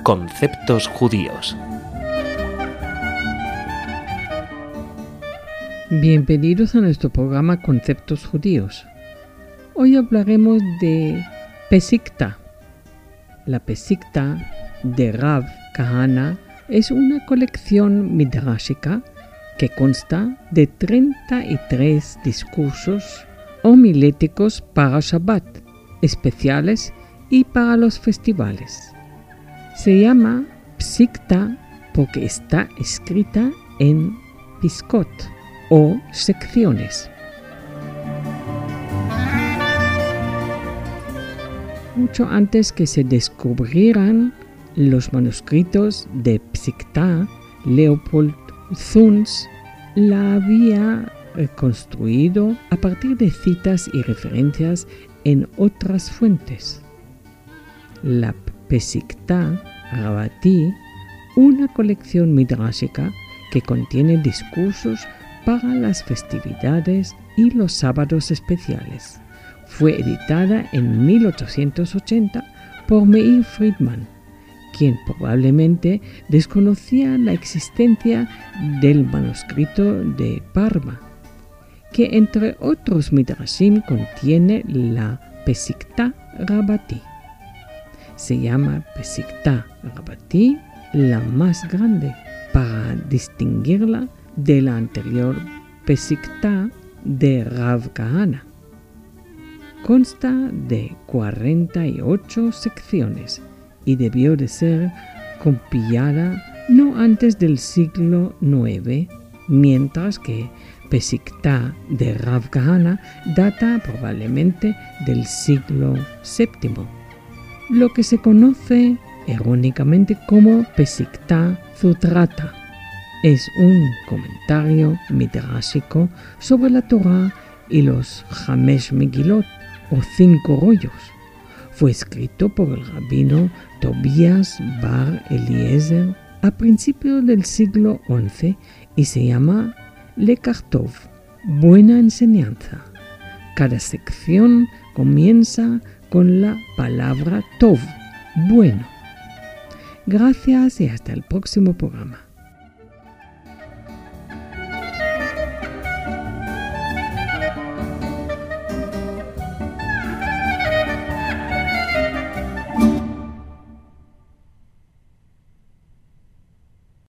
Conceptos judíos. Bienvenidos a nuestro programa Conceptos judíos. Hoy hablaremos de Pesikta. La Pesikta de Rav Kahana es una colección midrashica que consta de 33 discursos homiléticos para Shabbat, especiales y para los festivales. Se llama Pesikta porque está escrita en piskot o secciones. Mucho antes que se descubrieran los manuscritos de Pesikta, Leopold Zunz la había reconstruido a partir de citas y referencias en otras fuentes. La Pesikta Rabbati, una colección midrashica que contiene discursos para las festividades y los sábados especiales. Fue editada en 1880 por Meir Friedman, quien probablemente desconocía la existencia del manuscrito de Parma, que entre otros midrashim contiene la Pesikta Rabbati. Se llama Pesikta Rabbati la más grande para distinguirla de la anterior Pesikta de Rav Kahana. Consta de 48 secciones y debió de ser compilada no antes del siglo IX, mientras que Pesikta de Rav Kahana data probablemente del siglo VII, lo que se conoce erróneamente como Pesikta Zutrata. Es un comentario midrashico sobre la Torá y los Hamesh Megilot, o 5 rollos. Fue escrito por el rabino Tobias Bar Eliezer a principios del siglo XI y se llama Lekach Tov, buena enseñanza. Cada sección comienza con la palabra Tov, bueno. Gracias y hasta el próximo programa.